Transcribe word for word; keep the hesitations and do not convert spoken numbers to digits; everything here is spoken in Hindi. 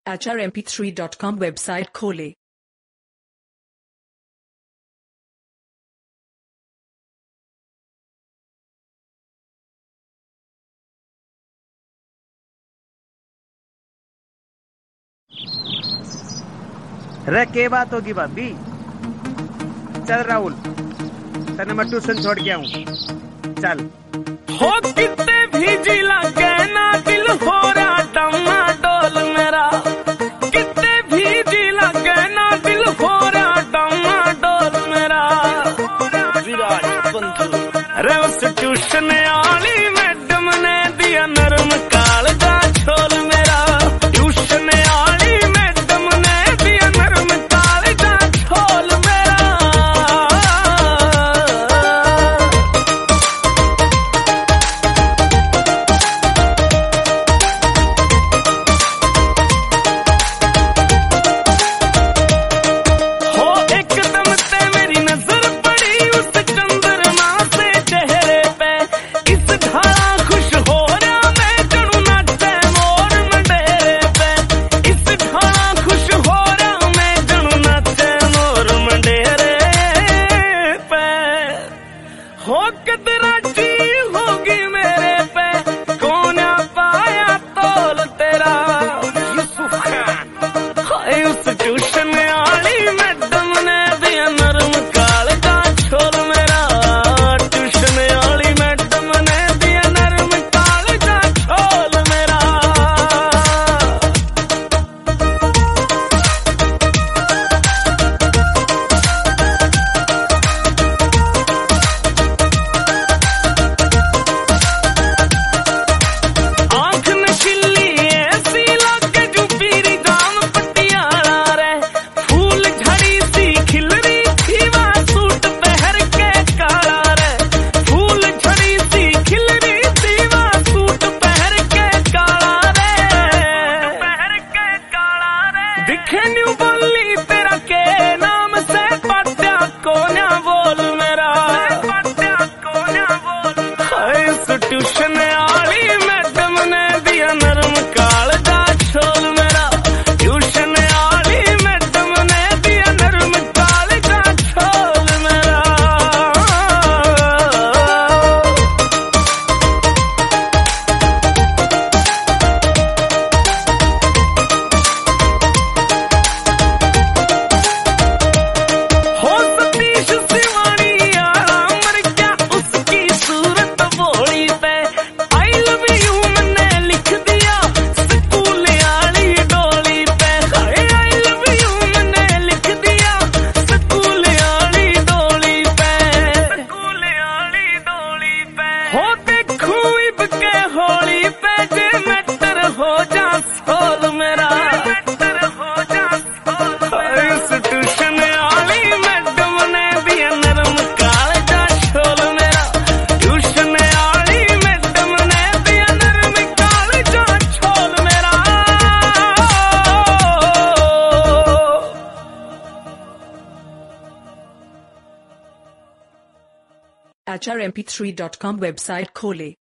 H R M P three dot com website खोलें। रे के बात होगी भाभी। चल राहुल, तने मैं ट्यूशन छोड़ के आऊं। चल हो कितने भीजी लगे ना दिल हो रहा डमाडोल मेरा, कितने भीजी लगे ना दिल हो रहा डमाडोल मेरा। विराट बंधु रे उस ट्यूशन आली मैडम ने दिया नरम काल का छोल मेरा। ट्यूशन आली मैडम ने दिया नरम काल का छोल मेरा। हो कितना ची होगी मेरे पे, कौन पाया तोल तेरा। यूसुफ खान हाय उस ट्यूशन आली मैडम ने दिया नरम काल का छोल मेरा। ट्यूशन आली मैडम ने दिया नरम काल का छोल मेरा। दिखे न्यू बोली तेरा के नाम से पट्या कोन्या बोल मेरा। पट्या कोन्या बोल हाय उस ट्यूशन आली मैडम ने दिया नरम काल का छोल मेरा। ट्यूशन आली मैडम ने दिया नरम काल का छोल मेरा। हो देखू इब के होली पे जे मैटर हो जा सोल मेरा। मैटर हो जा सोल मेरा। इस ट्यूशन आली मैडम ने दिया नरम काल का छोल मेरा। ट्यूशन आली मैडम ने दिया नरम काल का छोल मेरा। H R M P three dot com website खोलें।